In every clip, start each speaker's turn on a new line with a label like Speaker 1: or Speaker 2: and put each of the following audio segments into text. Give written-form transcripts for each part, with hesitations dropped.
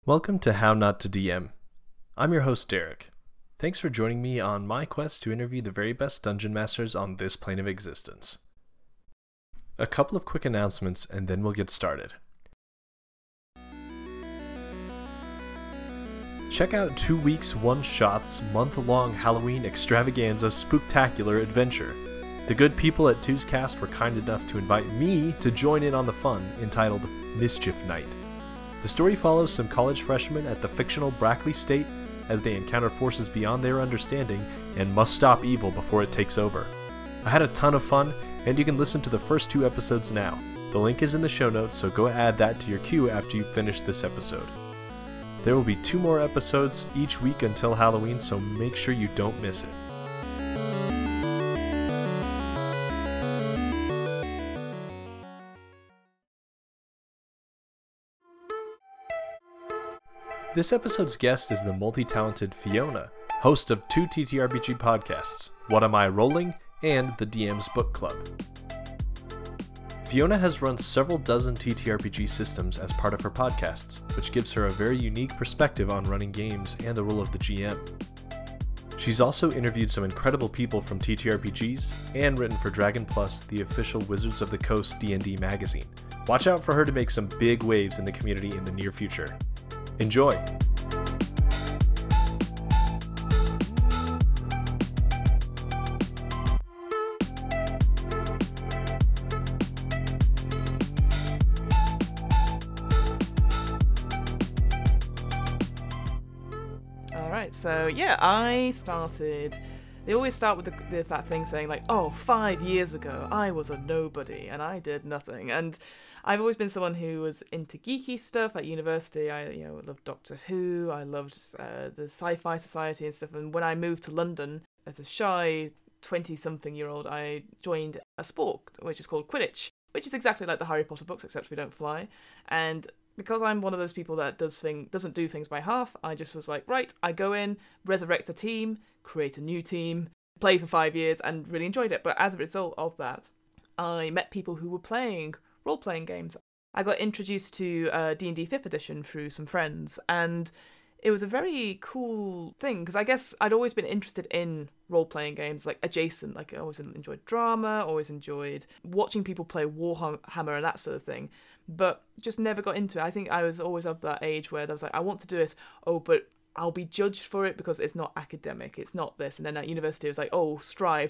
Speaker 1: Welcome to How Not to DM. I'm your host, Derek. Thanks for joining me on my quest to interview the very best dungeon masters on this plane of existence. A couple of quick announcements and then we'll get started. Check out 2 weeks, 1-shots, month-long Halloween extravaganza spooktacular adventure. The good people at Two's Cast were kind enough to invite me to join in on the fun, entitled Mischief Night. The story follows some college freshmen at the fictional Brackley State as they encounter forces beyond their understanding and must stop evil before it takes over. I had a ton of fun, and you can listen to the first 2 episodes now. The link is in the show notes, so go add that to your queue after you finish this episode. There will be 2 more episodes each week until Halloween, so make sure you don't miss it. This episode's guest is the multi-talented Fiona, host of 2 TTRPG podcasts, What Am I Rolling? And the DM's Book Club. Fiona has run several dozen TTRPG systems as part of her podcasts, which gives her a very unique perspective on running games and the role of the GM. She's also interviewed some incredible people from TTRPGs and written for Dragon Plus, the official Wizards of the Coast D&D magazine. Watch out for her to make some big waves in the community in the near future. Enjoy!
Speaker 2: Alright, so yeah, I started... They always start with that thing saying like, oh, 5 years ago, I was a nobody, and I did nothing. And I've always been someone who was into geeky stuff at university. I loved Doctor Who, I loved the Sci-Fi Society and stuff. And when I moved to London, as a shy 20-something-year-old, I joined a sport, which is called Quidditch, which is exactly like the Harry Potter books, except we don't fly. And because I'm one of those people that doesn't do things by half, I just was like, right, I go in, resurrect a team, create a new team, play for 5 years, and really enjoyed it. But as a result of that, I met people who were playing role-playing games. I got introduced to D&D 5th edition through some friends, and it was a very cool thing, because I guess I'd always been interested in role-playing games, like adjacent, like I always enjoyed drama, always enjoyed watching people play Warhammer and that sort of thing, but just never got into it. I think I was always of that age where I was like, I want to do this, but I'll be judged for it because it's not academic, it's not this. And then at university it was like, oh, strive,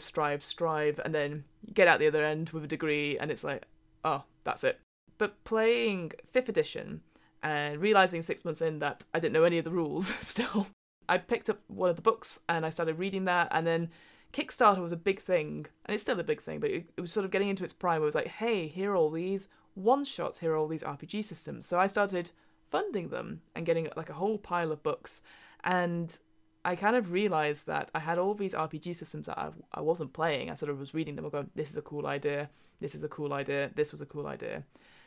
Speaker 2: and then you get out the other end with a degree and it's like, oh, that's it. But playing 5th edition and realising 6 months in that I didn't know any of the rules still, I picked up one of the books and I started reading that, and then Kickstarter was a big thing, and it's still a big thing, but it was sort of getting into its prime. It was like, hey, here are all these one-shots, here are all these RPG systems. So I started funding them and getting like a whole pile of books, and I kind of realised that I had all these RPG systems that I wasn't playing. I sort of was reading them and going, this is a cool idea, this is a cool idea, this was a cool idea.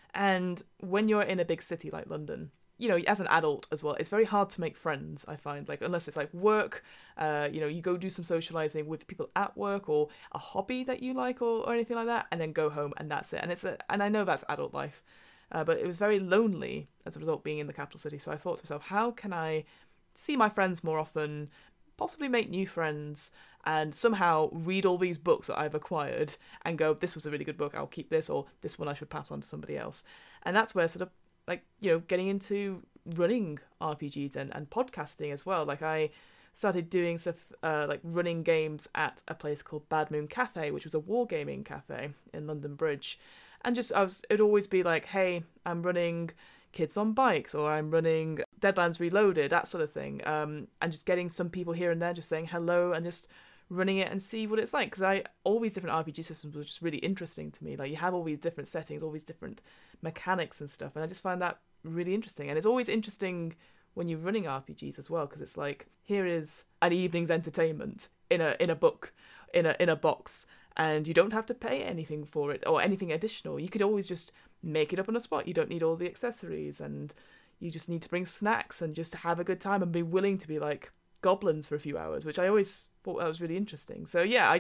Speaker 2: And when you're in a big city like London, as an adult as well, it's very hard to make friends, I find, like, unless it's like work, you go do some socializing with people at work or a hobby that you like or anything like that, and then go home and that's it. And I know that's adult life, but it was very lonely as a result being in the capital city. So I thought to myself, how can I see my friends more often, possibly make new friends, and somehow read all these books that I've acquired and go, this was a really good book, I'll keep this, or this one I should pass on to somebody else. And that's where sort of like, getting into running RPGs and podcasting as well. Like I started doing stuff like running games at a place called Bad Moon Cafe, which was a wargaming cafe in London Bridge. And it'd always be like, hey, I'm running Kids on Bikes, or I'm running Deadlands Reloaded, that sort of thing. And just getting some people here and there just saying hello and just running it and see what it's like. Because all these different RPG systems were just really interesting to me. Like, you have all these different settings, all these different mechanics and stuff, and I just find that really interesting. And it's always interesting when you're running RPGs as well, because it's like, here is an evening's entertainment in a book, in a box, and you don't have to pay anything for it or anything additional. You could always just make it up on the spot. You don't need all the accessories, and you just need to bring snacks and just have a good time and be willing to be like goblins for a few hours, which I always thought that was really interesting. So yeah,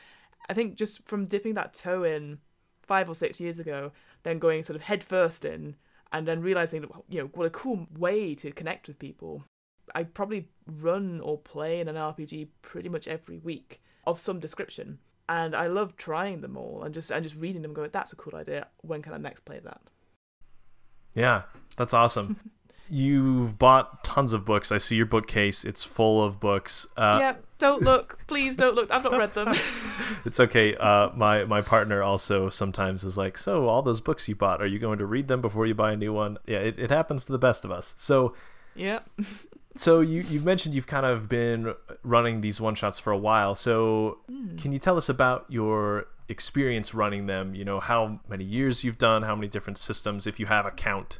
Speaker 2: I think just from dipping that toe in 5 or 6 years ago, then going sort of head first in, and then realizing, what a cool way to connect with people. I probably run or play in an RPG pretty much every week of some description, and I love trying them all and just reading them, going, that's a cool idea. When can I next play that?
Speaker 1: Yeah, that's awesome. You've bought tons of books. I see your bookcase. It's full of books.
Speaker 2: Yeah, don't look. Please don't look. I've not read them.
Speaker 1: It's okay. My partner also sometimes is like, so all those books you bought, are you going to read them before you buy a new one? Yeah, it happens to the best of us. So
Speaker 2: yeah.
Speaker 1: So you've mentioned you've kind of been running these one-shots for a while. So can you tell us about your experience running them? How many years you've done, how many different systems, if you have a count?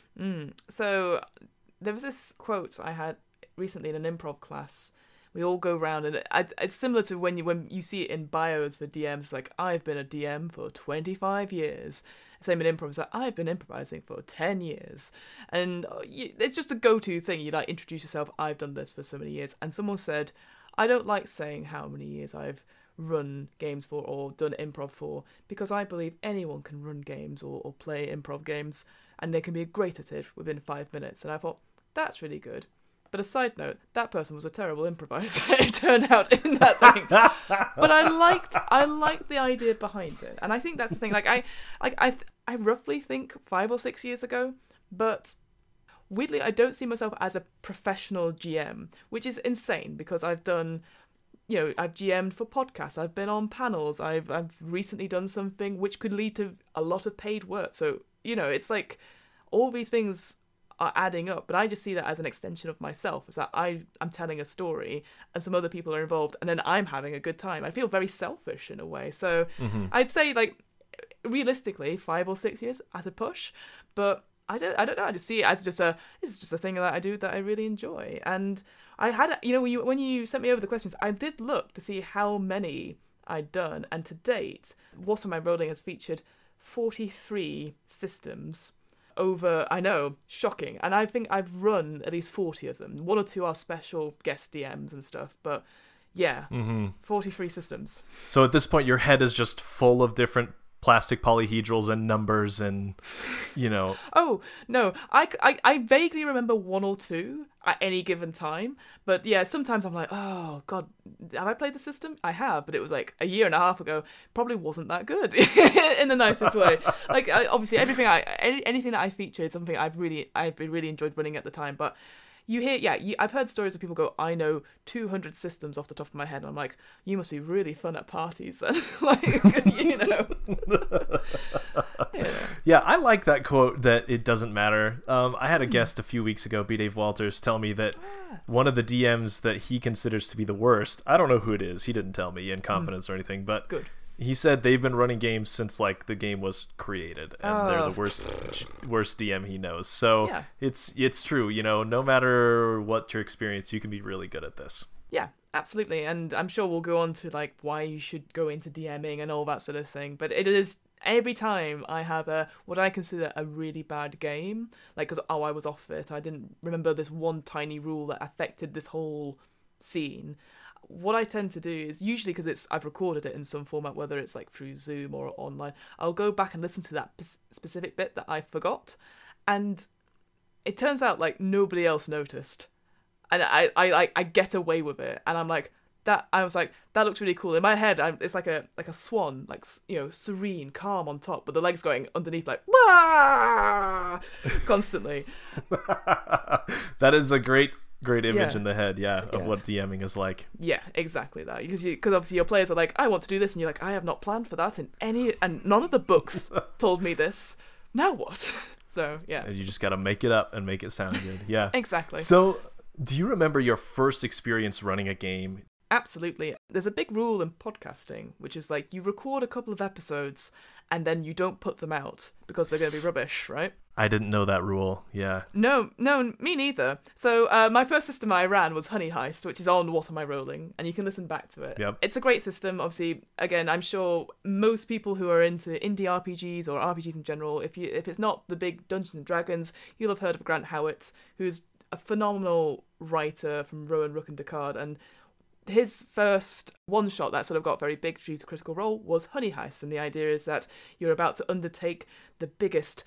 Speaker 2: So there was this quote I had recently in an improv class. We all go round, and it's similar to when you see it in bios for DMs, like, I've been a DM for 25 years. Same in improv, it's like, I've been improvising for 10 years. And it's just a go-to thing. You like introduce yourself, I've done this for so many years. And someone said, I don't like saying how many years I've run games for or done improv for, because I believe anyone can run games or play improv games, and they can be great at it within 5 minutes. And I thought, that's really good. But a side note, that person was a terrible improviser, it turned out, in that thing. But I liked the idea behind it. And I think that's the thing. I roughly think 5 or 6 years ago, but weirdly, I don't see myself as a professional GM, which is insane, because I've done, I've GM'd for podcasts, I've been on panels, I've recently done something which could lead to a lot of paid work. So, it's like all these things are adding up, but I just see that as an extension of myself. It's that I'm telling a story and some other people are involved, and then I'm having a good time. I feel very selfish in a way. So I'd say, realistically, 5 or 6 years at a push, but I don't know. I just see it as this is just a thing that I do that I really enjoy. And I had, when you sent me over the questions, I did look to see how many I'd done, and to date, What Am I Rolling has featured 43 systems over, I know, shocking, and I think I've run at least 40 of them. 1 or 2 are special guest DMs and stuff, but yeah, 43 systems.
Speaker 1: So at this point, your head is just full of different plastic polyhedrals and numbers and,
Speaker 2: Oh, no, I vaguely remember 1 or 2 at any given time, but yeah, sometimes I'm like, oh god, have I played the system? I have, but it was like a year and a half ago. Probably wasn't that good in the nicest way. Obviously anything that I feature is something I've really enjoyed running at the time, but you hear, I've heard stories of people go, I know 200 systems off the top of my head. And I'm like, you must be really fun at parties then.
Speaker 1: Yeah, I like that quote that it doesn't matter. I had a guest a few weeks ago, B. Dave Walters, tell me that one of the DMs that he considers to be the worst, I don't know who it is, he didn't tell me in confidence or anything, but
Speaker 2: good.
Speaker 1: He said they've been running games since the game was created, and they're the worst DM he knows. So yeah. It's true, no matter what your experience, you can be really good at this.
Speaker 2: Yeah, absolutely. And I'm sure we'll go on to why you should go into DMing and all that sort of thing. But it is, every time I have what I consider a really bad game, because I was off it, I didn't remember this one tiny rule that affected this whole scene. What I tend to do is, usually because I've recorded it in some format, whether it's through Zoom or online, I'll go back and listen to that specific bit that I forgot, and it turns out nobody else noticed, and I get away with it, and I'm like, that looks really cool. In my head, it's like a swan, serene, calm on top, but the legs going underneath Wah! Constantly.
Speaker 1: That is a great image in the head, of what DMing is like. Yeah,
Speaker 2: exactly that. Because obviously your players are like, I want to do this, and you're like, I have not planned for that and none of the books told me this. Now what? So yeah.
Speaker 1: And you just got to make it up and make it sound good. Yeah.
Speaker 2: Exactly.
Speaker 1: So, do you remember your first experience running a game?
Speaker 2: Absolutely. There's a big rule in podcasting, which is you record a couple of episodes and then you don't put them out because they're going to be rubbish, right?
Speaker 1: I didn't know that rule, yeah.
Speaker 2: No, me neither. So my first system I ran was Honey Heist, which is on What Am I Rolling, and you can listen back to it.
Speaker 1: Yep.
Speaker 2: It's a great system. Obviously, again, I'm sure most people who are into indie RPGs or RPGs in general, if it's not the big Dungeons and Dragons, you'll have heard of Grant Howitt, who's a phenomenal writer from Rowan, Rook and Descartes, and his first one-shot that sort of got very big due to Critical Role was Honey Heist, and the idea is that you're about to undertake the biggest,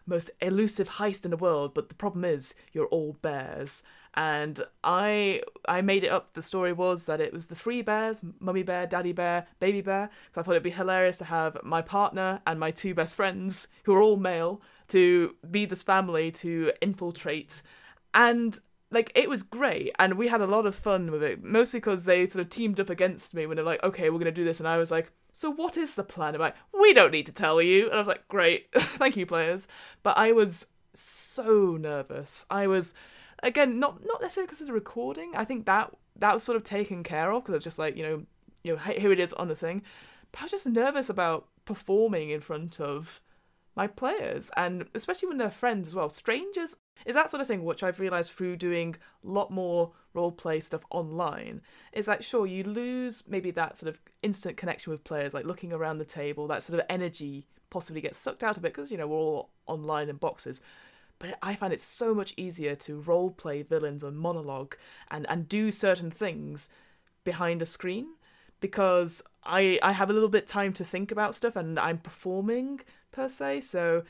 Speaker 2: most elusive heist in the world, but the problem is you're all bears. And I made it up. The story was that it was the three bears: mummy bear, daddy bear, baby bear. So I thought it'd be hilarious to have my partner and my two best friends, who are all male, to be this family to infiltrate. And like, it was great, and we had a lot of fun with it, mostly because they sort of teamed up against me when they're like, okay, we're going to do this, and I was like, so what is the plan? I'm like, we don't need to tell you. And I was like, great, thank you, players. But I was so nervous. I was, again, not necessarily because of the recording. I think that was sort of taken care of, because it's just like, you know, here it is on the thing. But I was just nervous about performing in front of my players, and especially when they're friends as well. Strangers is that sort of thing, which I've realised through doing a lot more roleplay stuff online, is like, sure, you lose maybe that sort of instant connection with players, like looking around the table, that sort of energy possibly gets sucked out of it, because, you know, we're all online in boxes. But I find it so much easier to roleplay villains and monologue and do certain things behind a screen, because I have a little bit time to think about stuff, and I'm performing per se, so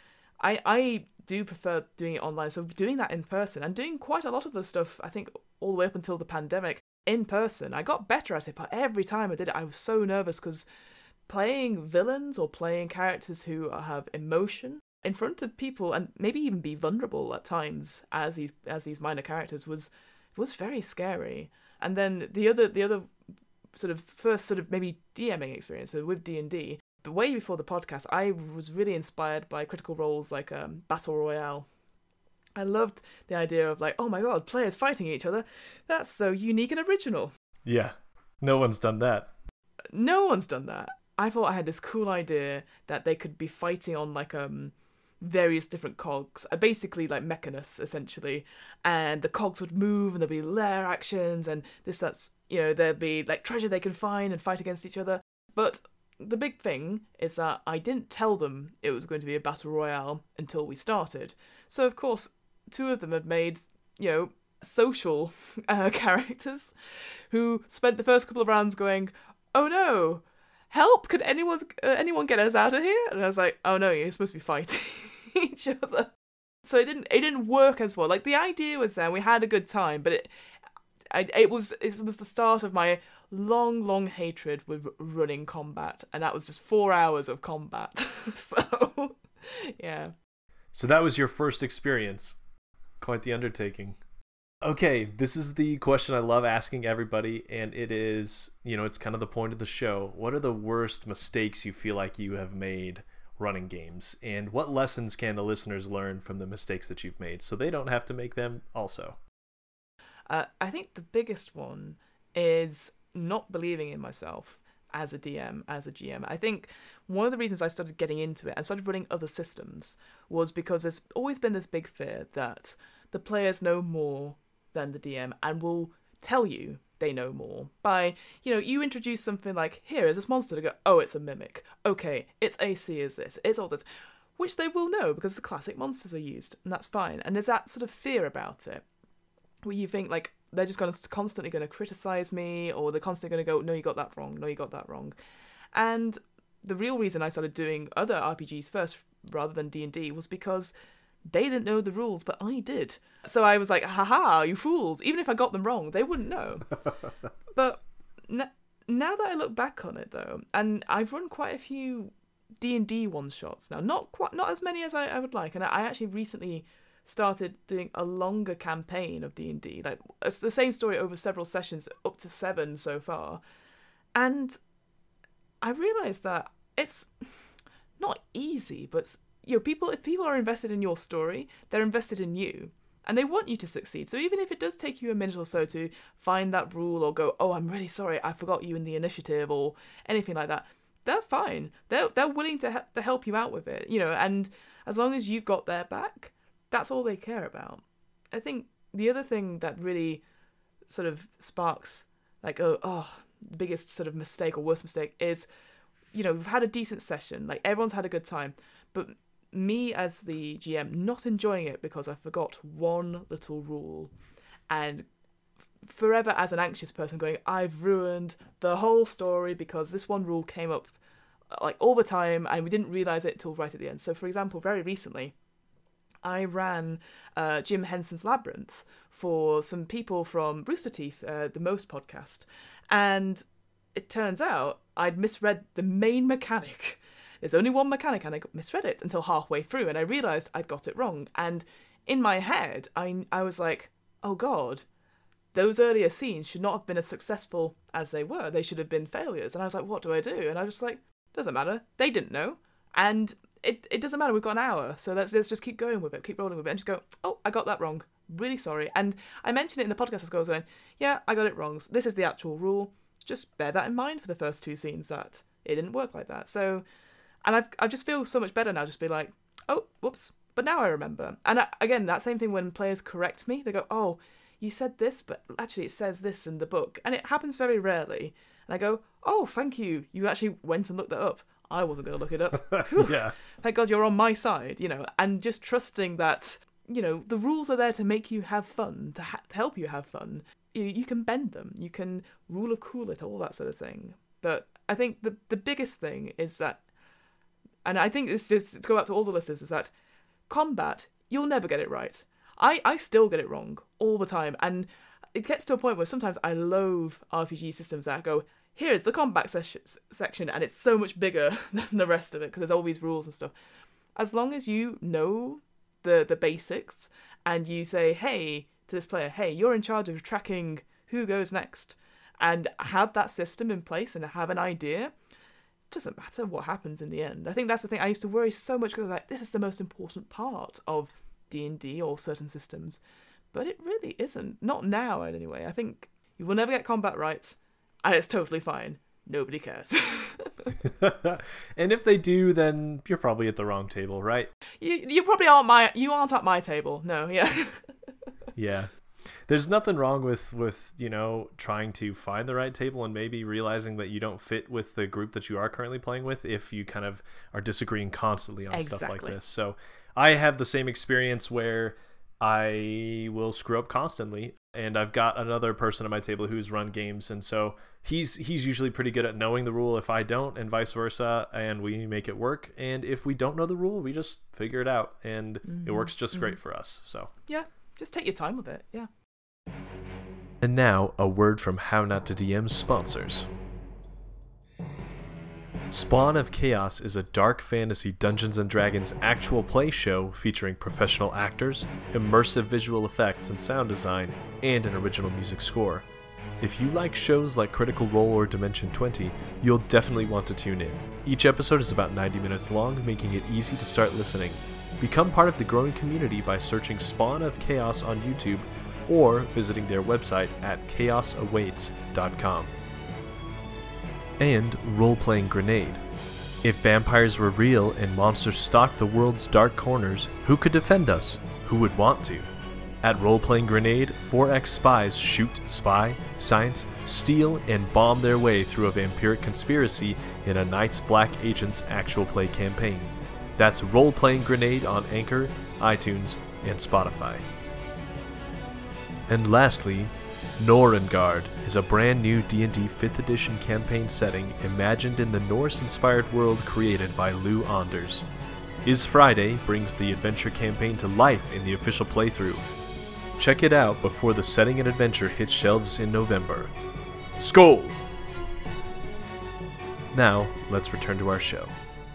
Speaker 2: I do prefer doing it online. So doing that in person, and doing quite a lot of the stuff, I think all the way up until the pandemic, in person, I got better at it, but every time I did it, I was so nervous, because playing villains or playing characters who have emotion in front of people, and maybe even be vulnerable at times as these minor characters, was very scary. And then the other sort of first sort of maybe DMing experience, so with D&D, but way before the podcast, I was really inspired by Critical Role's like Battle Royale. I loved the idea of like, oh my god, players fighting each other. That's so unique and original.
Speaker 1: Yeah, no one's done that.
Speaker 2: No one's done that. I thought I had this cool idea that they could be fighting on like various different cogs, basically like Mechanus essentially, and the cogs would move, and there'd be lair actions, and that's, you know, there'd be like treasure they can find and fight against each other. But the big thing is that I didn't tell them it was going to be a battle royale until we started. So of course, two of them had made, you know, social characters who spent the first couple of rounds going, oh no, help, could anyone get us out of here? And I was like, oh no, you're supposed to be fighting each other. So it didn't work as well. Like, the idea was there, we had a good time, but it was the start of my long hatred with running combat, and that was just 4 hours of combat. So yeah.
Speaker 1: So that was your first experience. Quite the undertaking. Okay, this is the question I love asking everybody, and it is, you know, it's kind of the point of the show. What are the worst mistakes you feel like you have made running games, and what lessons can the listeners learn from the mistakes that you've made so they don't have to make them also?
Speaker 2: I think the biggest one is not believing in myself as a DM, as a GM. I think one of the reasons I started getting into it and started running other systems was because there's always been this big fear that the players know more than the DM and will tell you they know more by, you know, you introduce something like, here is this monster, to go, oh, it's a mimic. Okay, its AC is this, it's all this, which they will know because the classic monsters are used, and that's fine. And there's that sort of fear about it, where you think, like, they're just constantly going to criticize me, or they're constantly going to go, no, you got that wrong, no, you got that wrong. And the real reason I started doing other RPGs first, rather than D&D, was because they didn't know the rules, but I did. So I was like, haha, you fools. Even if I got them wrong, they wouldn't know. But now that I look back on it, though, and I've run quite a few D&D one-shots now, not as many as I would like, and I actually recently started doing a longer campaign of D&D. Like, it's the same story over several sessions, up to 7 so far. And I realised that it's not easy, but, you know, if people are invested in your story, they're invested in you, and they want you to succeed. So even if it does take you a minute or so to find that rule, or go, oh, I'm really sorry, I forgot you in the initiative, or anything like that, they're fine. They're willing to help you out with it, you know, and as long as you've got their back, that's all they care about. I think the other thing that really sort of sparks, like, the biggest sort of mistake or worst mistake is, you know, we've had a decent session, like, everyone's had a good time, but me as the GM not enjoying it because I forgot one little rule, and forever as an anxious person going, I've ruined the whole story because this one rule came up like all the time and we didn't realise it till right at the end. So for example, very recently, I ran Jim Henson's Labyrinth for some people from Rooster Teeth, the Most podcast, and it turns out I'd misread the main mechanic. There's only one mechanic, and I misread it until halfway through, and I realised I'd got it wrong. And in my head, I was like, oh god, those earlier scenes should not have been as successful as they were. They should have been failures. And I was like, what do I do? And I was just like, doesn't matter. They didn't know. And it doesn't matter. We've got an hour. So let's just keep going with it, keep rolling with it, and just go, oh, I got that wrong. Really sorry. And I mentioned it in the podcast as I was going, yeah, I got it wrong. This is the actual rule. Just bear that in mind for the first 2 scenes, that it didn't work like that. So, and I just feel so much better now, just be like, oh, whoops. But now I remember. And again, that same thing when players correct me. They go, oh, you said this, but actually it says this in the book. And it happens very rarely. And I go, oh, thank you. You actually went and looked that up. I wasn't going to look it up.
Speaker 1: Yeah.
Speaker 2: Thank God you're on my side, and just trusting that, the rules are there to make you have fun, to help you have fun. You can bend them. You can rule of cool it, all that sort of thing. But I think the biggest thing is that, and I think this just to go out to all the listeners, is that combat, you'll never get it right. I still get it wrong all the time, and it gets to a point where sometimes I loathe RPG systems that go, here's the combat section, and it's so much bigger than the rest of it because there's all these rules and stuff. As long as you know the basics, and you say, hey, to this player, hey, you're in charge of tracking who goes next, and have that system in place and have an idea, it doesn't matter what happens in the end. I think that's the thing. I used to worry so much because I was like, this is the most important part of D&D or certain systems, but it really isn't. Not now, anyway. I think you will never get combat right, and it's totally fine. Nobody cares.
Speaker 1: And if they do, then you're probably at the wrong table, right?
Speaker 2: You probably aren't at my table. No, yeah.
Speaker 1: Yeah. There's nothing wrong with trying to find the right table and maybe realizing that you don't fit with the group that you are currently playing with if you kind of are disagreeing constantly on stuff like this. So I have the same experience where I will screw up constantly, and I've got another person at my table who's run games, and so he's usually pretty good at knowing the rule if I don't, and vice versa, and we make it work. And if we don't know the rule, we just figure it out, and it works just great for us. So
Speaker 2: yeah, just take your time with it. Yeah.
Speaker 1: And now a word from How Not to DM's sponsors. Spawn of Chaos is a dark fantasy Dungeons & Dragons actual play show featuring professional actors, immersive visual effects and sound design, and an original music score. If you like shows like Critical Role or Dimension 20, you'll definitely want to tune in. Each episode is about 90 minutes long, making it easy to start listening. Become part of the growing community by searching Spawn of Chaos on YouTube or visiting their website at chaosawaits.com. And Role-Playing Grenade. If vampires were real and monsters stalked the world's dark corners, who could defend us? Who would want to? At Role-Playing Grenade, 4X spies shoot, spy, science, steal, and bomb their way through a vampiric conspiracy in a Night's Black Agents actual play campaign. That's Role-Playing Grenade on Anchor, iTunes, and Spotify. And lastly, Norengard is a brand new D&D 5th edition campaign setting imagined in the Norse-inspired world created by Lou Anders. Is Friday brings the adventure campaign to life in the official playthrough. Check it out before the setting and adventure hits shelves in November. Skål! Now, let's return to our show.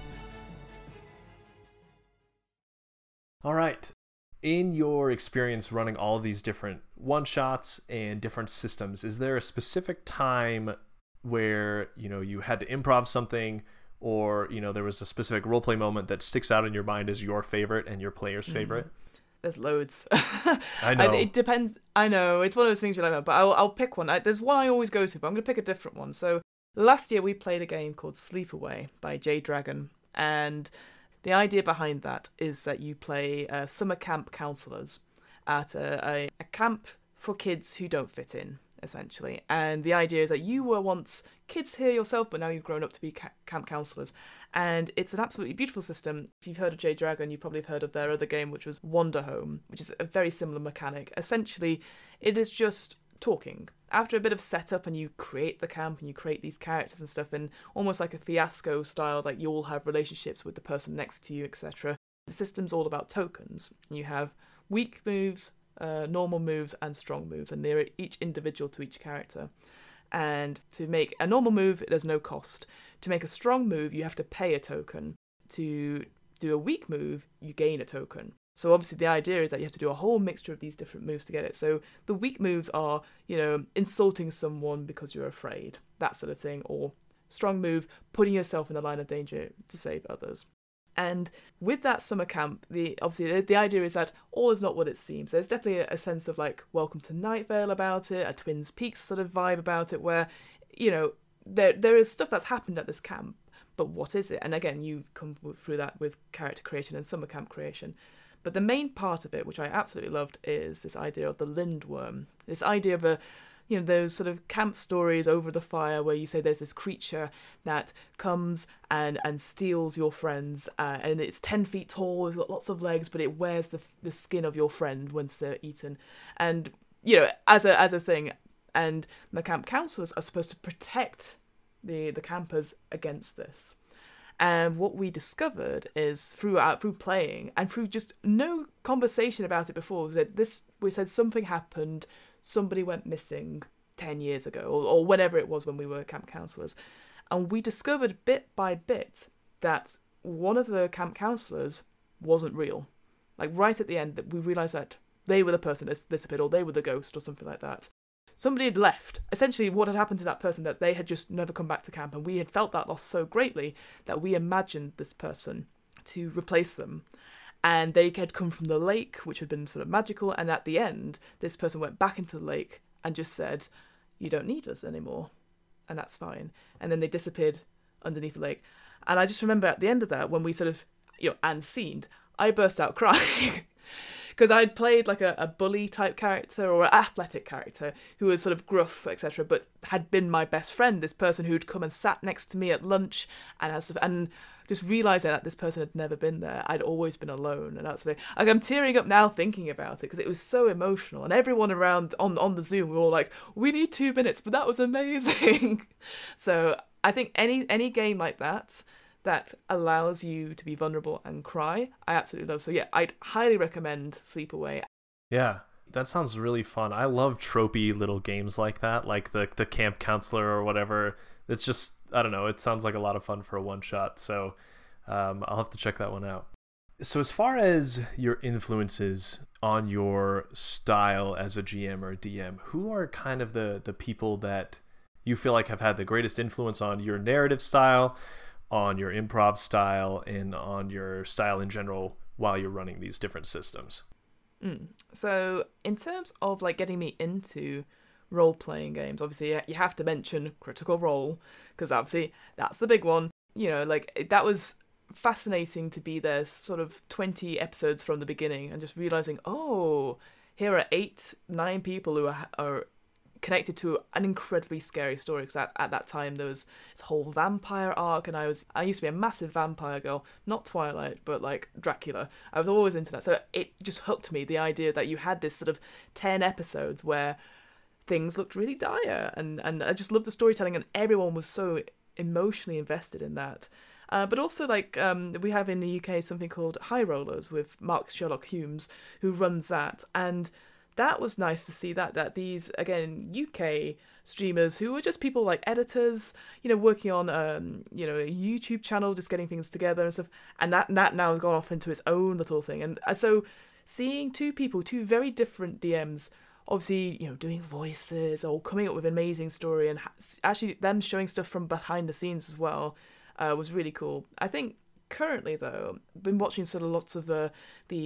Speaker 1: All right. In your experience running all of these different one-shots and different systems, is there a specific time where, you had to improv something, or, there was a specific roleplay moment that sticks out in your mind as your favorite and your player's favorite?
Speaker 2: There's loads.
Speaker 1: I know.
Speaker 2: It depends. I know. It's one of those things you like, but I'll pick one. There's one I always go to, but I'm going to pick a different one. So last year we played a game called Sleepaway by Jay Dragon, and the idea behind that is that you play summer camp counselors at a camp for kids who don't fit in, essentially. And the idea is that you were once kids here yourself, but now you've grown up to be camp counselors. And it's an absolutely beautiful system. If you've heard of Jay Dragon, you probably have heard of their other game, which was Wander Home, which is a very similar mechanic. Essentially, it is just talking. After a bit of setup and you create the camp and you create these characters and stuff, and almost like a fiasco style, like you all have relationships with the person next to you, etc. The system's all about tokens. You have weak moves, normal moves, and strong moves, and they're each individual to each character. And to make a normal move, there's no cost. To make a strong move, you have to pay a token. To do a weak move, you gain a token. So obviously the idea is that you have to do a whole mixture of these different moves to get it. So the weak moves are, insulting someone because you're afraid, that sort of thing. Or strong move, putting yourself in the line of danger to save others. And with that summer camp, the idea is that all is not what it seems. There's definitely a sense of like Welcome to Night Vale about it, a Twin Peaks sort of vibe about it, where, there is stuff that's happened at this camp, but what is it? And again, you come through that with character creation and summer camp creation. But the main part of it, which I absolutely loved, is this idea of the Lindworm. This idea of those sort of camp stories over the fire where you say there's this creature that comes and steals your friends, and it's 10 feet tall, it's got lots of legs, but it wears the skin of your friend once they're eaten. And, as a thing. And the camp counselors are supposed to protect the campers against this. And what we discovered is through playing and through just no conversation about it before, we said something happened, somebody went missing 10 years ago or whenever it was when we were camp counselors. And we discovered bit by bit that one of the camp counselors wasn't real. Like right at the end, that we realised that they were the person that disappeared, or they were the ghost or something like that. Somebody had left. Essentially, what had happened to that person, that they had just never come back to camp, and we had felt that loss so greatly that we imagined this person to replace them. And they had come from the lake, which had been sort of magical, and at the end, this person went back into the lake and just said, "You don't need us anymore," and that's fine. And then they disappeared underneath the lake. And I just remember at the end of that, when we sort of, unseened, I burst out crying. Because I'd played like a bully type character or an athletic character who was sort of gruff, etc., but had been my best friend, this person who'd come and sat next to me at lunch, and just realising that this person had never been there. I'd always been alone, and that's like I'm tearing up now thinking about it because it was so emotional, and everyone around on the Zoom were all like, "We need 2 minutes," but that was amazing. So I think any game like that allows you to be vulnerable and cry, I absolutely love. So yeah, I'd highly recommend Sleepaway.
Speaker 1: Yeah, that sounds really fun. I love tropey little games like that, like the camp counselor or whatever. It's just, I don't know, it sounds like a lot of fun for a one-shot, so I'll have to check that one out. So as far as your influences on your style as a GM or a DM, who are kind of the people that you feel like have had the greatest influence on your narrative style, on your improv style, and on your style in general while you're running these different systems?
Speaker 2: So in terms of like getting me into role-playing games, obviously you have to mention Critical Role, because obviously that's the big one. That was fascinating to be there sort of 20 episodes from the beginning and just realising, oh, here are 8-9 people who are connected to an incredibly scary story, because at that time there was this whole vampire arc, and I used to be a massive vampire girl, not Twilight, but like Dracula. I was always into that, so it just hooked me, the idea that you had this sort of 10 episodes where things looked really dire, and I just loved the storytelling, and everyone was so emotionally invested in that. But also, like, we have in the UK something called High Rollers with Mark Sherlock Humes, who runs that, and that was nice to see that these, again, UK streamers who were just people like editors, working on, a YouTube channel, just getting things together and stuff. And that now has gone off into its own little thing. And so seeing two very different DMs, obviously, doing voices or coming up with an amazing story, and actually them showing stuff from behind the scenes as well, was really cool. I think currently, though, I've been watching sort of lots of the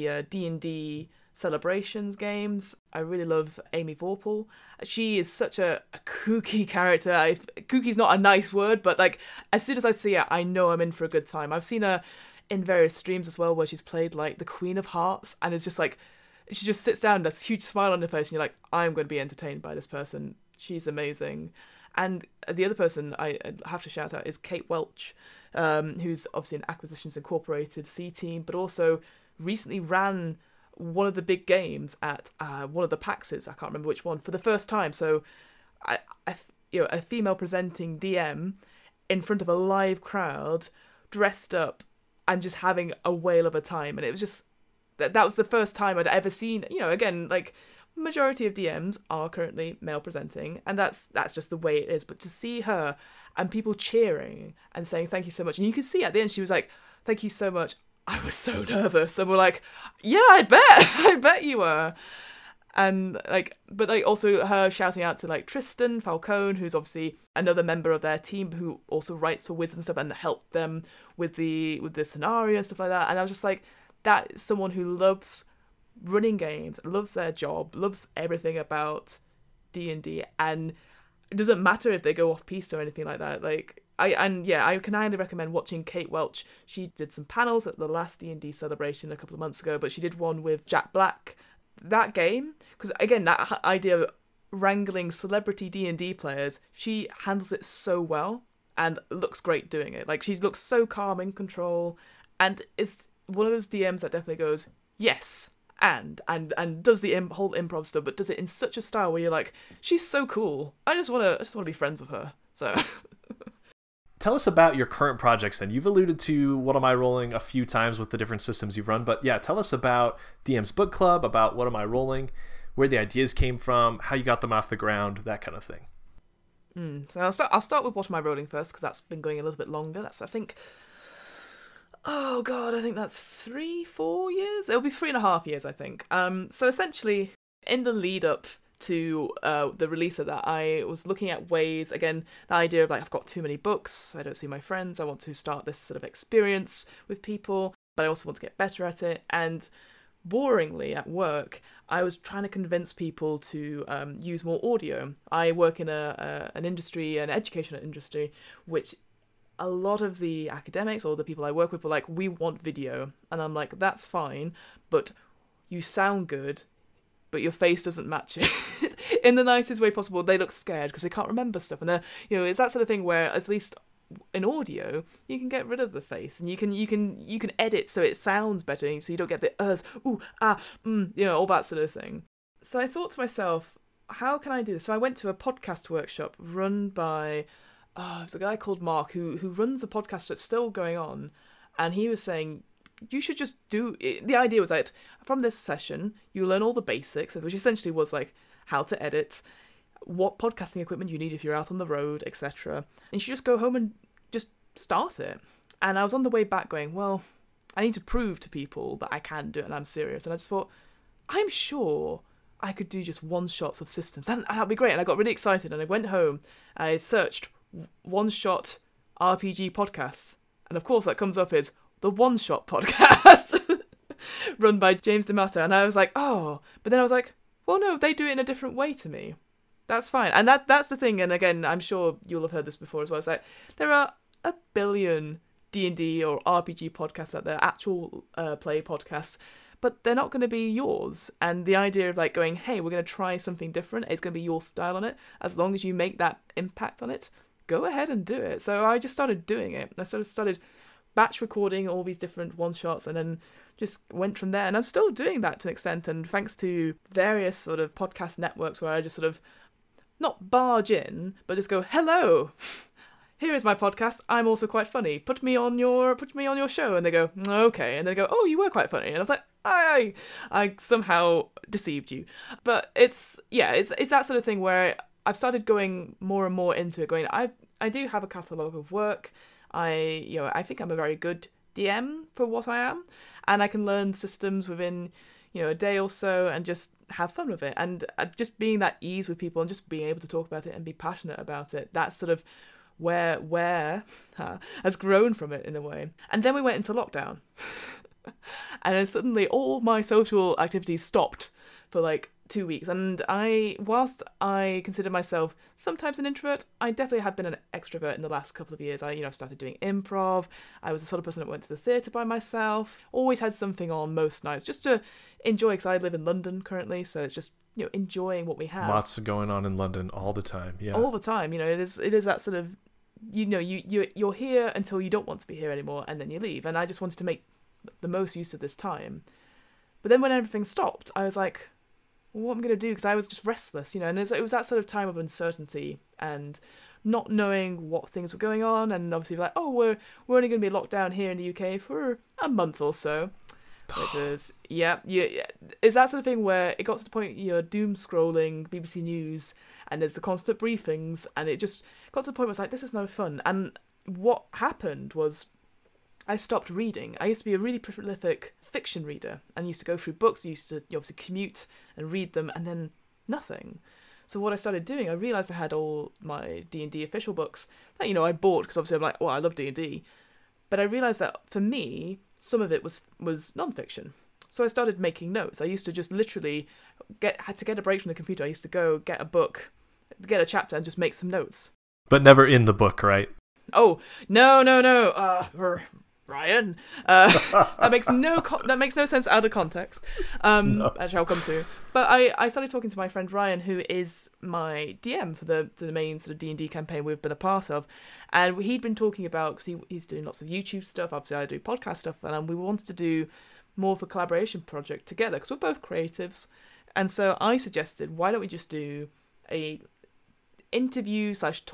Speaker 2: D&D Celebrations games. I really love Amy Vorpahl. She is such a kooky character. Kooky's not a nice word, but like as soon as I see her, I know I'm in for a good time. I've seen her in various streams as well, where she's played like the Queen of Hearts, and it's just like she just sits down, there's a huge smile on her face, and you're like, I'm going to be entertained by this person. She's amazing. And the other person I have to shout out is Kate Welch, who's obviously an Acquisitions Incorporated C team, but also recently ran one of the big games at one of the PAXs, I can't remember which one, for the first time. So a female presenting DM in front of a live crowd, dressed up and just having a whale of a time. And it was just, that was the first time I'd ever seen, again, like, majority of DMs are currently male presenting, and that's just the way it is. But to see her and people cheering and saying thank you so much, and you can see at the end she was like, thank you so much, I was so nervous. And we're like, yeah, I bet you were. And but also her shouting out to like Tristan Falcone, who's obviously another member of their team who also writes for Wiz and stuff and helped them with the scenario and stuff like that. And I was just like, that is someone who loves running games, loves their job, loves everything about D&D, and it doesn't matter if they go off piste or anything like that. Like, I can highly recommend watching Kate Welch. She did some panels at the last D&D celebration a couple of months ago, but she did one with Jack Black. That game, because again, that idea of wrangling celebrity D&D players, she handles it so well and looks great doing it. Like, she looks so calm, in control, and it's one of those DMs that definitely goes, yes, and does the whole improv stuff, but does it in such a style where you're like, she's so cool. I just want to be friends with her. So
Speaker 1: tell us about your current projects then. You've alluded to What Am I Rolling a few times with the different systems you've run, but yeah, tell us about DM's Book Club, about What Am I Rolling, where the ideas came from, how you got them off the ground, that kind of thing.
Speaker 2: So I'll start with What Am I Rolling first, because that's been going a little bit longer. That's, I think that's 3-4 years. It'll be 3.5 years, I think. So essentially, in the lead up to the release of that, I was looking at ways, again, the idea of like, I've got too many books, I don't see my friends, I want to start this sort of experience with people, but I also want to get better at it. And boringly at work, I was trying to convince people to use more audio. I work in an industry, an educational industry, which a lot of the academics or the people I work with were like, we want video. And I'm like, that's fine, but you sound good, but your face doesn't match it. In the nicest way possible. They look scared because they can't remember stuff. And it's that sort of thing where, at least in audio, you can get rid of the face and you can edit so it sounds better, so you don't get the ooh, all that sort of thing. So I thought to myself, how can I do this? So I went to a podcast workshop run by there's a guy called Mark who runs a podcast that's still going on, and he was saying, you should just do it. The idea was that from this session, you learn all the basics, which essentially was like how to edit, what podcasting equipment you need if you're out on the road, etc. And you should just go home and just start it. And I was on the way back going, well, I need to prove to people that I can do it and I'm serious. And I just thought, I'm sure I could do just one-shots of systems. And that'd be great. And I got really excited and I went home and I searched one-shot RPG podcasts. And of course that comes up as the One Shot podcast run by James D'Amato. And I was like, oh, but then I was like, well, no, they do it in a different way to me. That's fine. And that's the thing. And again, I'm sure you'll have heard this before as well. It's like, there are a billion D&D or RPG podcasts out there, actual play podcasts, but they're not going to be yours. And the idea of like going, hey, we're going to try something different, it's going to be your style on it, as long as you make that impact on it, go ahead and do it. So I just started doing it. I started batch recording all these different one-shots and then just went from there. And I'm still doing that to an extent, and thanks to various sort of podcast networks where I just sort of not barge in, but just go, hello, here is my podcast, I'm also quite funny, put me on your show. And they go, okay. And they go, oh, you were quite funny. And I was like, I somehow deceived you. But it's that sort of thing where I've started going more and more into it, going, I do have a catalogue of work. I think I'm a very good DM for what I am, and I can learn systems within, a day or so and just have fun with it. And just being that ease with people and just being able to talk about it and be passionate about it, that's sort of where has grown from it in a way. And then we went into lockdown. And then suddenly all my social activities stopped for like 2 weeks. And whilst I consider myself sometimes an introvert, I definitely have been an extrovert in the last couple of years. I started doing improv. I was the sort of person that went to the theatre by myself. Always had something on most nights just to enjoy, because I live in London currently, so it's just enjoying what we have.
Speaker 1: Lots going on in London all the time. Yeah,
Speaker 2: all the time. It is that sort of you're here until you don't want to be here anymore, and then you leave. And I just wanted to make the most use of this time. But then when everything stopped, I was like, what am I going to do? Because I was just restless, and it was that sort of time of uncertainty and not knowing what things were going on, and obviously like, oh, we're only going to be locked down here in the UK for a month or so. Which is, it's that sort of thing where it got to the point you're doom scrolling BBC News and there's the constant briefings, and it just got to the point where it's like, this is no fun. And what happened was I stopped reading. I used to be a really prolific fiction reader and used to go through books, used to obviously commute and read them, and then nothing. So what I started doing, I realised I had all my D&D official books that, I bought because obviously I'm like, I love D&D. But I realised that for me, some of it was non-fiction. So I started making notes. I used to just literally had to get a break from the computer. I used to go get a book, get a chapter, and just make some notes.
Speaker 1: But never in the book, right?
Speaker 2: Oh, no. Ryan, that makes no sense out of context.
Speaker 1: No.
Speaker 2: Actually, I'll come to. But I started talking to my friend Ryan, who is my DM for the main sort of D&D campaign we've been a part of, and he'd been talking about, because he's doing lots of YouTube stuff. Obviously, I do podcast stuff, and we wanted to do more of a collaboration project together because we're both creatives. And so I suggested, why don't we just do a interview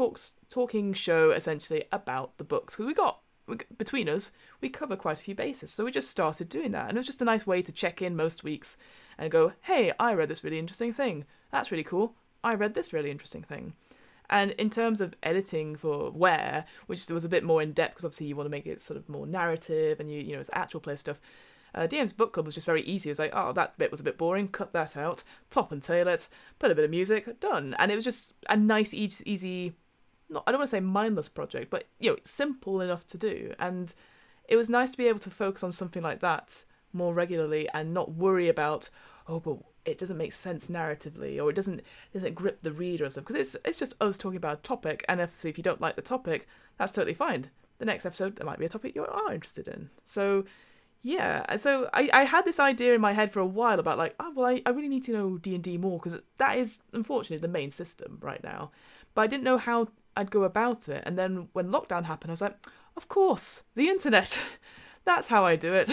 Speaker 2: / talking show essentially about the books, because between us, we cover quite a few bases. So we just started doing that. And it was just a nice way to check in most weeks and go, hey, I read this really interesting thing. That's really cool. I read this really interesting thing. And in terms of editing for Where, which was a bit more in depth, because obviously you want to make it sort of more narrative and you know, it's actual play stuff. DM's Book Club was just very easy. It was like, oh, that bit was a bit boring, cut that out, top and tail it, put a bit of music, done. And it was just a nice, easy, I don't want to say mindless project, but simple enough to do. And it was nice to be able to focus on something like that more regularly and not worry about, but it doesn't make sense narratively, or it doesn't grip the reader or stuff, because it's just us talking about a topic, and if you don't like the topic, that's totally fine. The next episode, there might be a topic you are interested in. So yeah, so I had this idea in my head for a while about like, I really need to know D&D more, because that is unfortunately the main system right now. But I didn't know how I'd go about it. And then when lockdown happened, I was like, of course, the internet. That's how I do it.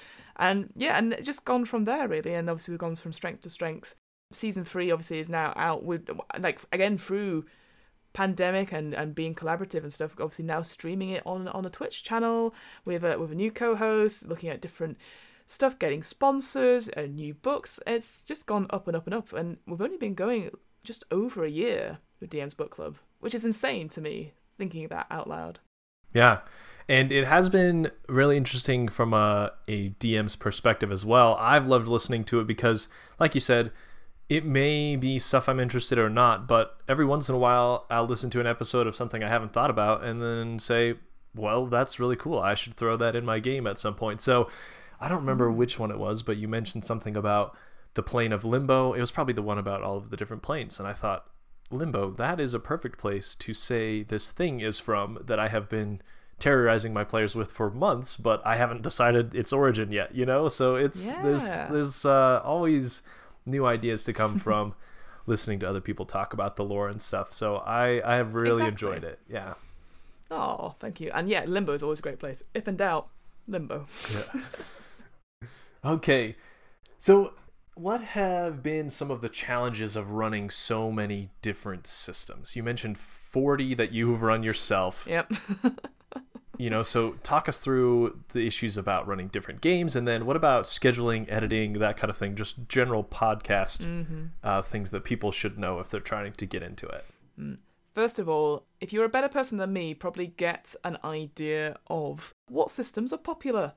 Speaker 2: And yeah, and it's just gone from there really. And obviously we've gone from strength to strength. Season 3 obviously is now out. With again through pandemic and being collaborative and stuff, obviously now streaming it on a Twitch channel with a new co-host, looking at different stuff, getting sponsors and new books. It's just gone up and up and up, and we've only been going just over a year with DM's Book Club, which is insane to me, thinking that out loud.
Speaker 1: Yeah, and it has been really interesting from a DM's perspective as well. I've loved listening to it because, like you said, it may be stuff I'm interested in or not, but every once in a while I'll listen to an episode of something I haven't thought about and then say, well, that's really cool. I should throw that in my game at some point. So I don't remember which one it was, but you mentioned something about the plane of Limbo. It was probably the one about all of the different planes. And I thought, Limbo, that is a perfect place to say this thing is from that I have been terrorizing my players with for months, but I haven't decided its origin yet, So there's always new ideas to come from listening to other people talk about the lore and stuff. So I have really enjoyed it. Yeah.
Speaker 2: Oh, thank you. And yeah, Limbo is always a great place. If in doubt, Limbo.
Speaker 1: Yeah. Okay. So what have been some of the challenges of running so many different systems? You mentioned 40 that you've run yourself.
Speaker 2: Yep.
Speaker 1: So talk us through the issues about running different games, and then what about scheduling, editing, that kind of thing, just general podcast things that people should know if they're trying to get into it.
Speaker 2: First of all, if you're a better person than me, probably get an idea of what systems are popular.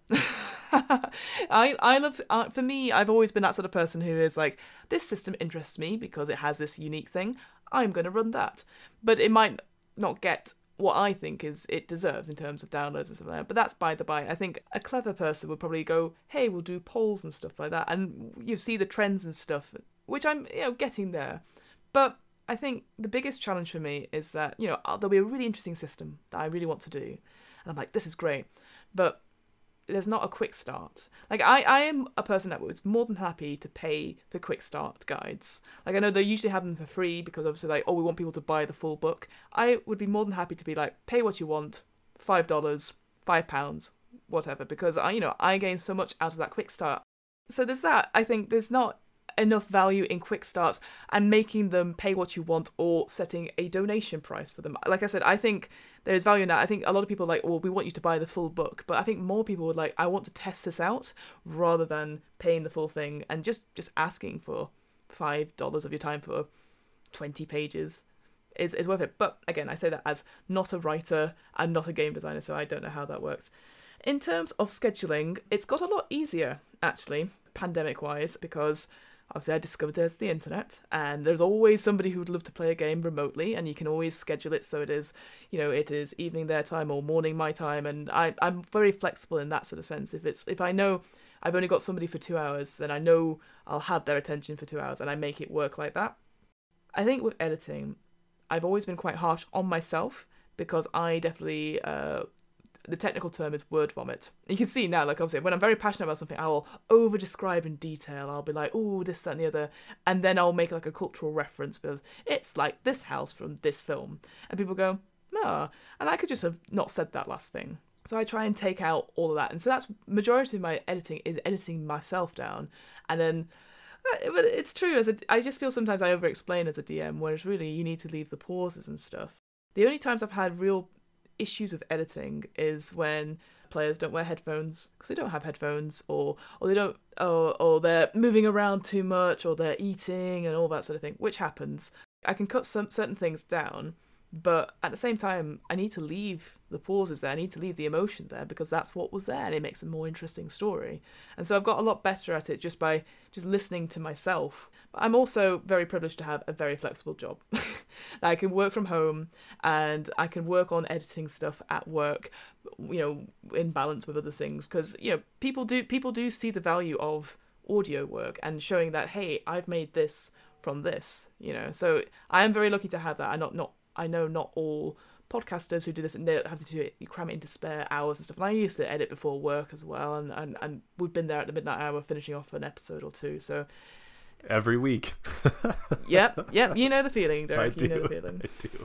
Speaker 2: I love, for me, I've always been that sort of person who is like, this system interests me because it has this unique thing. I'm going to run that. But it might not get what I think is it deserves in terms of downloads and stuff like that. But that's by the by. I think a clever person would probably go, hey, we'll do polls and stuff like that. And you see the trends and stuff, which I'm, getting there. But I think the biggest challenge for me is that, there'll be a really interesting system that I really want to do. And I'm like, this is great. But there's not a quick start. Like, I am a person that was more than happy to pay for quick start guides. Like, I know they usually have them for free because obviously, like, we want people to buy the full book. I would be more than happy to be like, pay what you want, $5, £5, whatever, because I gain so much out of that quick start. So there's that. I think there's not enough value in quick starts and making them pay what you want or setting a donation price for them. Like I said, I think there is value in that. I think a lot of people are like, well, we want you to buy the full book, but I think more people would like, I want to test this out rather than paying the full thing and just asking for $5 of your time for 20 pages is worth it. But again, I say that as not a writer and not a game designer, so I don't know how that works. In terms of scheduling, it's got a lot easier, actually, pandemic-wise, because obviously I discovered there's the internet, and there's always somebody who would love to play a game remotely, and you can always schedule it so it is, it is evening their time or morning my time, and I'm very flexible in that sort of sense. If I know I've only got somebody for 2 hours, then I know I'll have their attention for 2 hours, and I make it work like that. I think with editing, I've always been quite harsh on myself, because I definitely... the technical term is word vomit. You can see now, like obviously, when I'm very passionate about something, I will over-describe in detail. I'll be like, oh, this, that, and the other. And then I'll make like a cultural reference because it's like this house from this film. And people go, no. And I could just have not said that last thing. So I try and take out all of that. And so that's majority of my editing is editing myself down. And then... But it's true, I just feel sometimes I over-explain as a DM, whereas really you need to leave the pauses and stuff. The only times I've had real issues with editing is when players don't wear headphones because they don't have headphones, or they don't, or they're moving around too much, or they're eating and all that sort of thing, which happens. I can cut some certain things down, but at the same time, I need to leave the pauses there. I need to leave the emotion there because that's what was there, and it makes a more interesting story. And so I've got a lot better at it just by listening to myself. But I'm also very privileged to have a very flexible job. I can work from home, and I can work on editing stuff at work, in balance with other things. Because people do see the value of audio work and showing that, hey, I've made this from this. So I am very lucky to have that. I know not all podcasters who do this, and they have to do it, you cram it into spare hours and stuff. And I used to edit before work as well, and we've been there at the midnight hour finishing off an episode or two. So
Speaker 1: every week.
Speaker 2: Yep, you know the feeling, Derek. You know the feeling.
Speaker 1: I do.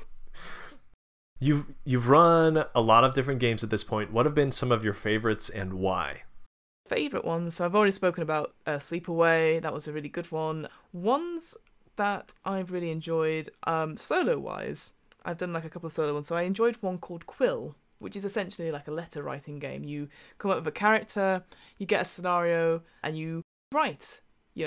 Speaker 1: You've run a lot of different games at this point. What have been some of your favorites and why?
Speaker 2: Favorite ones. So I've already spoken about Sleepaway. That was a really good one. Ones that I've really enjoyed, solo wise. I've done like a couple of solo ones. So I enjoyed one called Quill, which is essentially like a letter writing game. You come up with a character, you get a scenario, and you write,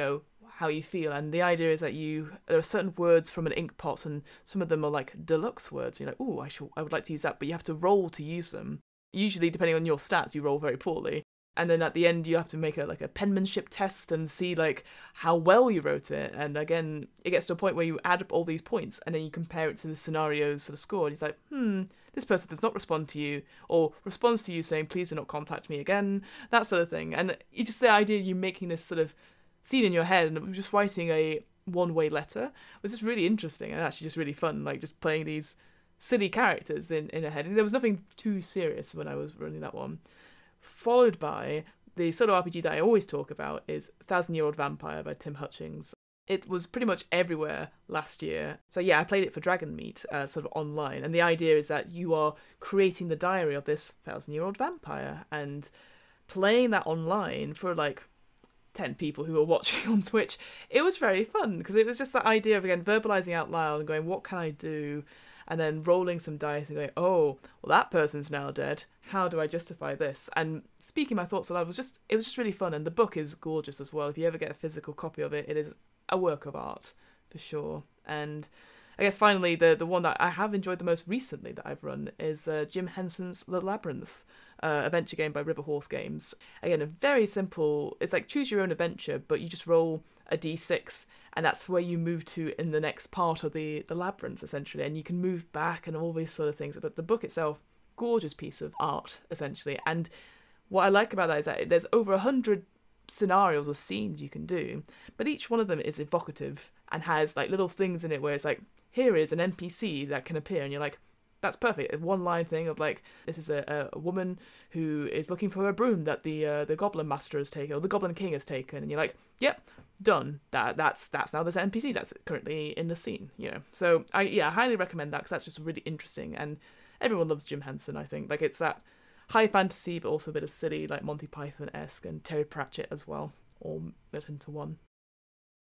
Speaker 2: how you feel. And the idea is that there are certain words from an ink pot, and some of them are like deluxe words. You're like, oh, I would like to use that, but you have to roll to use them. Usually, depending on your stats, you roll very poorly. And then at the end, you have to make a penmanship test and see like how well you wrote it. And again, it gets to a point where you add up all these points and then you compare it to the scenario's sort of score. And it's like, this person does not respond to you, or responds to you saying, please do not contact me again, that sort of thing. And you just, the idea of you making this sort of scene in your head and just writing a one-way letter was just really interesting and actually just really fun, like just playing these silly characters in a head. And there was nothing too serious when I was running that one. Followed by the sort of RPG that I always talk about is 1,000-Year-Old Vampire by Tim Hutchings. It was pretty much everywhere last year. So yeah, I played it for Dragonmeet, sort of online. And the idea is that you are creating the diary of this 1,000-year-old vampire and playing that online for like 10 people who were watching on Twitch. It was very fun because it was just that idea of, again, verbalizing out loud and going, what can I do? And then rolling some dice and going, oh, well, that person's now dead. How do I justify this? And speaking my thoughts aloud it was just really fun. And the book is gorgeous as well. If you ever get a physical copy of it, it is a work of art for sure. And I guess finally, the one that I have enjoyed the most recently that I've run is Jim Henson's The Labyrinth, adventure game by River Horse Games. Again, a very simple, it's like choose your own adventure, but you just roll a d6, and that's where you move to in the next part of the labyrinth, essentially, and you can move back and all these sort of things. But the book itself, gorgeous piece of art, essentially. And what I like about that is that there's over 100 scenarios or scenes you can do, but each one of them is evocative and has like little things in it where it's like, here is an NPC that can appear, and you're like, that's perfect. A one-line thing of like, this is a woman who is looking for a broom that the Goblin Master has taken, or the Goblin King has taken, and you're like, yep, done. That's now this NPC that's currently in the scene, So I highly recommend that because that's just really interesting, and everyone loves Jim Henson. I think like it's that high fantasy, but also a bit of silly, like Monty Python-esque and Terry Pratchett as well, all built into one.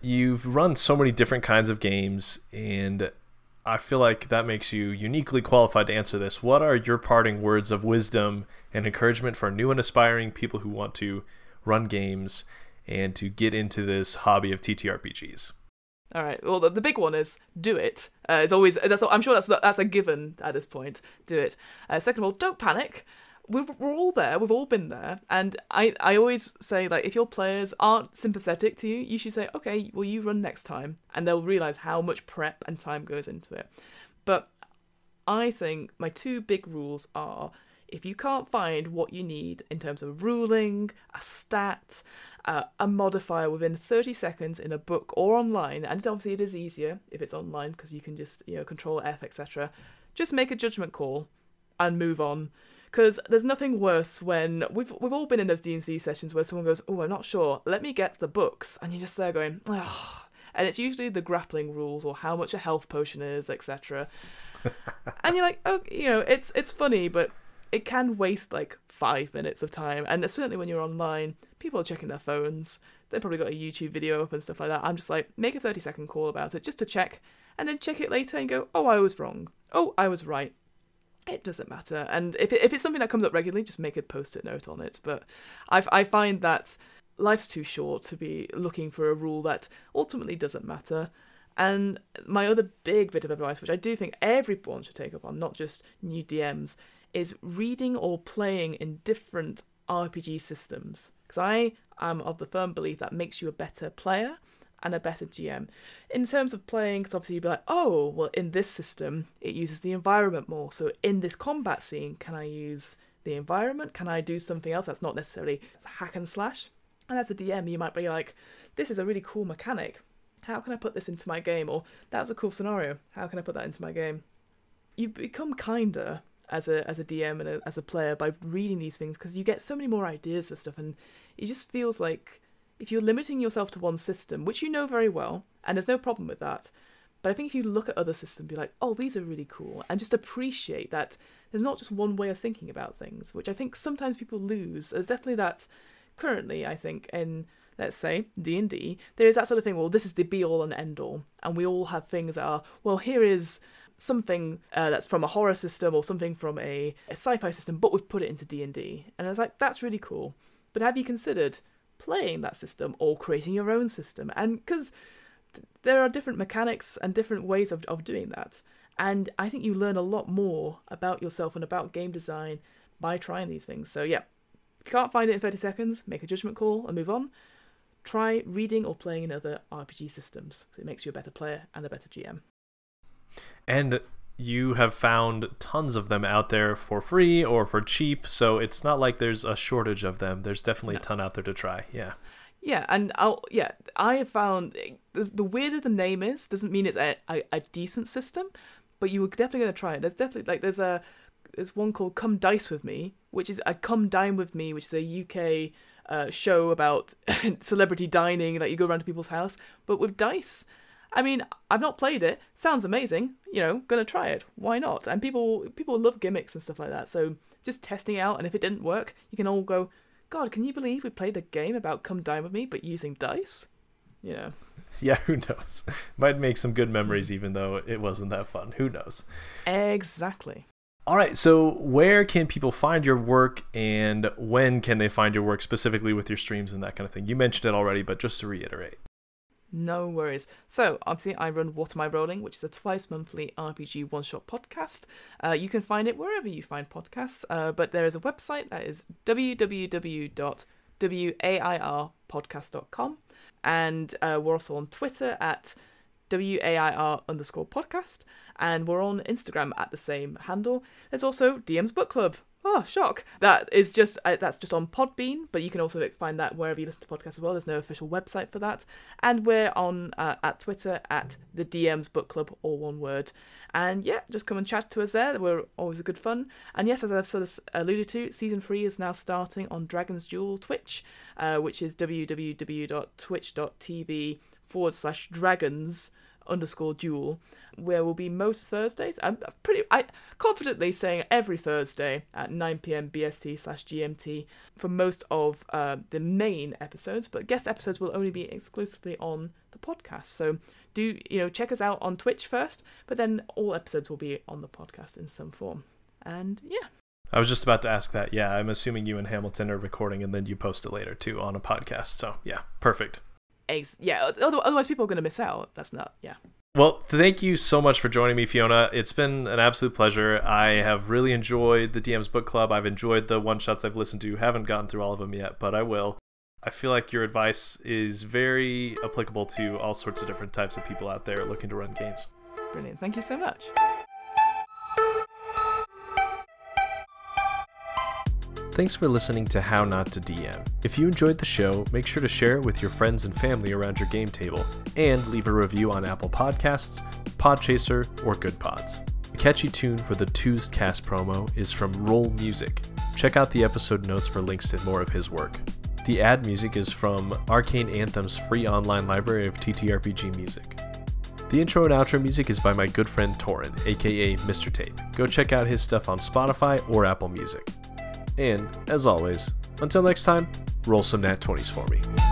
Speaker 1: You've run so many different kinds of games, and I feel like that makes you uniquely qualified to answer this. What are your parting words of wisdom and encouragement for new and aspiring people who want to run games and to get into this hobby of TTRPGs?
Speaker 2: All right. Well, the big one is do it. It's always I'm sure that's a given at this point. Do it. Second of all, don't panic. We're all there. We've all been there. And I always say, like, if your players aren't sympathetic to you, you should say, okay, well, you run next time, and they'll realise how much prep and time goes into it. But I think my two big rules are, if you can't find what you need in terms of ruling, a stat, a modifier within 30 seconds in a book or online, and obviously it is easier if it's online because you can just, control F, etc. Just make a judgment call and move on. Because there's nothing worse when we've all been in those D&C sessions where someone goes, oh, I'm not sure, let me get the books, and you're just there going, oh. And it's usually the grappling rules or how much a health potion is, etc. And you're like, oh, it's funny, but it can waste like 5 minutes of time. And certainly when you're online, people are checking their phones. They've probably got a YouTube video up and stuff like that. I'm just like, make a 30-second call about it just to check, and then check it later and go, oh, I was wrong. Oh, I was right. It doesn't matter. And if it's something that comes up regularly, just make a post-it note on it. But I find that life's too short to be looking for a rule that ultimately doesn't matter. And my other big bit of advice, which I do think everyone should take up on, not just new DMs, is reading or playing in different RPG systems. Because I am of the firm belief that makes you a better player and a better GM. In terms of playing, because obviously you'd be like, oh, well, in this system, it uses the environment more. So in this combat scene, can I use the environment? Can I do something else that's not necessarily hack and slash? And as a DM, you might be like, this is a really cool mechanic. How can I put this into my game? Or that was a cool scenario. How can I put that into my game? You become kinder as a DM and as a player by reading these things, because you get so many more ideas for stuff, and it just feels like if you're limiting yourself to one system, which you know very well, and there's no problem with that, but I think if you look at other systems, be like, oh, these are really cool, and just appreciate that there's not just one way of thinking about things, which I think sometimes people lose. There's definitely that currently, I think, in, let's say, D&D, there is that sort of thing, well, this is the be-all and end-all, and we all have things that are, well, here is something that's from a horror system or something from a sci-fi system, but we've put it into D&D. And I was like, that's really cool. But have you considered playing that system or creating your own system? And because there are different mechanics and different ways of doing that. And I think you learn a lot more about yourself and about game design by trying these things. So yeah, if you can't find it in 30 seconds, make a judgment call and move on. Try reading or playing in other RPG systems. So it makes you a better player and a better GM.
Speaker 1: And you have found tons of them out there for free or for cheap, so it's not like there's a shortage of them. There's definitely a ton out there to try.
Speaker 2: Yeah, and I have found the weirder the name is doesn't mean it's a decent system, but you were definitely going to try it. There's definitely there's one called Come Dice With Me, which is a Come Dine With Me, which is a UK show about celebrity dining, like you go around to people's house, but with dice. I mean, I've not played it. Sounds amazing. Gonna try it. Why not? And people love gimmicks and stuff like that. So just testing it out, and if it didn't work, you can all go, God, can you believe we played a game about Come Dine With Me, but using dice?
Speaker 1: Yeah, who knows? Might make some good memories, even though it wasn't that fun. Who knows?
Speaker 2: Exactly.
Speaker 1: All right, so where can people find your work, and when can they find your work, specifically with your streams and that kind of thing? You mentioned it already, but just to reiterate.
Speaker 2: No worries. So, obviously, I run What Am I Rolling, which is a twice-monthly RPG one-shot podcast. You can find it wherever you find podcasts, but there is a website that is www.wairpodcast.com, and we're also on Twitter at WAIR_podcast, and we're on Instagram at the same handle. There's also DM's Book Club. Oh, shock. That's just on Podbean, but you can also find that wherever you listen to podcasts as well. There's no official website for that. And we're on at Twitter at the DM's Book Club, all one word. And yeah, just come and chat to us there. We're always a good fun. And yes, as I've sort of alluded to, Season 3 is now starting on Dragon's Duel Twitch, which is www.twitch.tv/dragons _duel, where we'll be most Thursdays. I'm confidently saying every Thursday at 9 p.m. BST/GMT for most of the main episodes, but guest episodes will only be exclusively on the podcast. So do, check us out on Twitch first, but then all episodes will be on the podcast in some form. And yeah.
Speaker 1: I was just about to ask that. Yeah, I'm assuming you and Hamilton are recording and then you post it later too on a podcast. So yeah, perfect.
Speaker 2: Yeah, otherwise people are going to miss out. That's not, yeah.
Speaker 1: Well, thank you so much for joining me, Fiona. It's been an absolute pleasure. I have really enjoyed the DM's Book Club. I've enjoyed the one-shots I've listened to. Haven't gotten through all of them yet, but I will. I feel like your advice is very applicable to all sorts of different types of people out there looking to run games.
Speaker 2: Brilliant. Thank you so much.
Speaker 1: Thanks for listening to How Not to DM. If you enjoyed the show, make sure to share it with your friends and family around your game table, and leave a review on Apple Podcasts, Podchaser, or Good Pods. The catchy tune for the Tuescast promo is from Roll Music. Check out the episode notes for links to more of his work. The ad music is from Arcane Anthem's free online library of TTRPG music. The intro and outro music is by my good friend Torin, aka Mr. Tape. Go check out his stuff on Spotify or Apple Music. And, as always, until next time, roll some nat 20s for me.